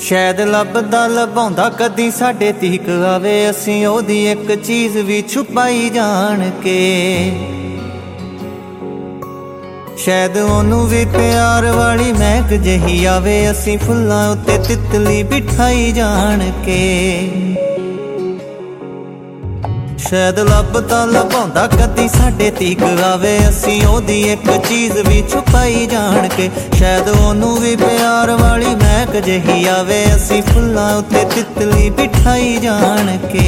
शायद लभदा लभाउंदा कदी साडे तीक आवे, असीं ओदी एक चीज़ भी छुपाई जान के। शायद ओनू भी प्यार वाली महक जही आवे, असीं फुल्लां उत्ते तितली बिठाई जान के। शायद लभदा लभाउंदा कदी साडे तीक आवे, असीं ओदी एक चीज़ भी छुपाई जान के। शायद ओनू भी प्यार वाली महक जही आवे, असीं फुल्लां उत्ते तितली बिठाई जान के।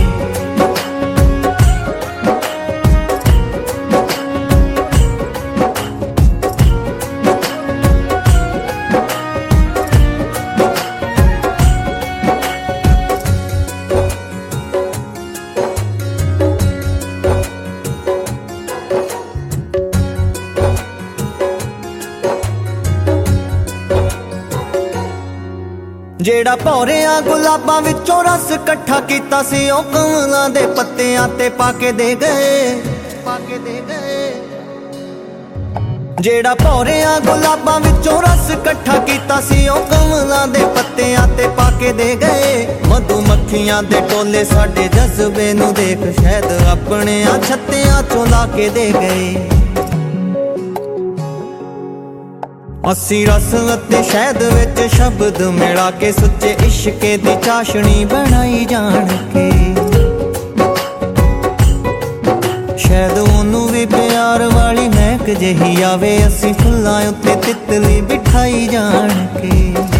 जेड़ा भौरिया गुलाबां विचों रस कट्ठा कीता सी, ओ कमलां दे पत्तियां ते पाके दे गए। जेड़ा भौरिया गुलाबां विचों रस कट्ठा कीता सी, ओ कमलां दे पत्तियां ते पाके दे गए। मधुमक्खियां दे टोले साडे जज्बे नूं देख, शायद अपने छत्तियां चों ला के दे गए। असी रस अते शहद विच शब्द मिला के, सुच्चे इश्के दी चाशनी बनाई जान के। शायद ओनू भी प्यार वाली महक जही आवे, असी फुल्लां उत्ते तितली बिठाई जान के।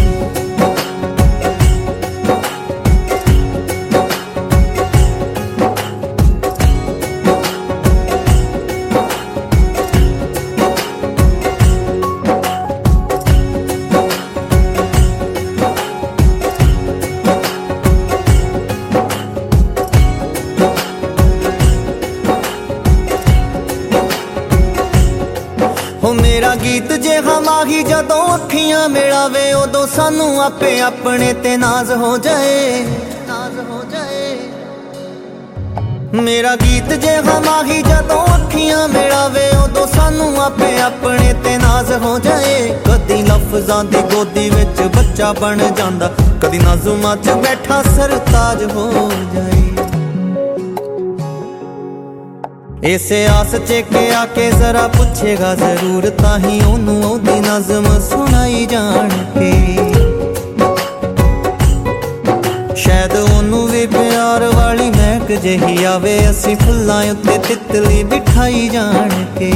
मेरा गीत जे माही जदों अखियां मिलावे, उदों सानू आपे अपने ते नाज हो जाए। मेरा गीत जे माही जदों अखियां मिलावे, उदों सानू आपे अपने ते नाज हो जाए। कदी लफ्जां दी गोदी विच बच्चा बन जांदा, कदी नाज़ुमां च बैठा सरताज हो जाए। इसे आस च के आके जरा पूछेगा जरूर, ताही ओनू ओदी नज़म सुनाई जान के। शायद ओनू भी प्यार वाली महक जही आवे, असी फुल्लां उत्ते तितली बिठाई जान के।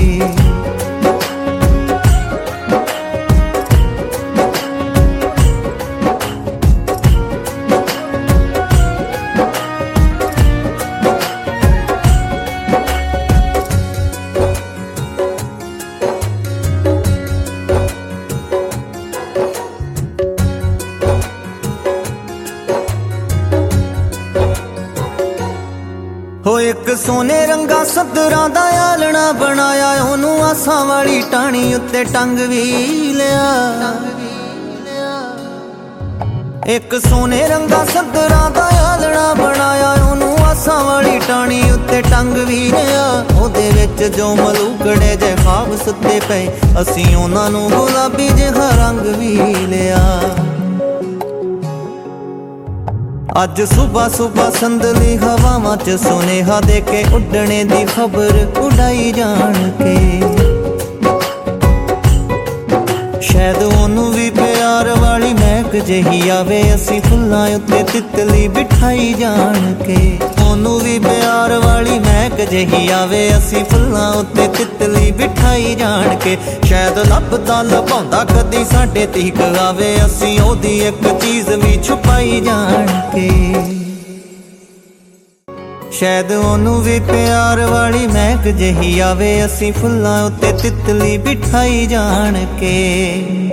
हो एक सोने रंगा सदरां दा आलना बनाया, ओनू आसां वाली टाणी उत्ते टंग भी लिया। एक सोने रंगा सदरां दा आलना बनाया, ओनू आसां वाली टाणी उत्ते टंग भी लिया। ओदे विच जो मलूकड़े जे ख्वाब सुते पे, असीं ओनां नूं गुलाबी जिहा रंग भी लिया। अज सुबह सुबह संदली हवावां च सुनेहा देके, उड्डणे दी खबर उड़ाई जान के। शायद ओनू भी प्यार वाली महक जही आवे, असी फुल्लां उत्ते तितली बिठाई जान के। ओनू भी प्यार वाली महक जही आवे, असी फुल्लां उत्ते तितली बिठाई जान के। शायद लभदा लभाउंदा कदी साडे तीक आवे, असी ओदी एक चीज़ भी छुपाई जान के। शायद ओनू भी प्यार वाली महक जही आवे, असी फुल्लां उत्ते तितली बिठाई जान के।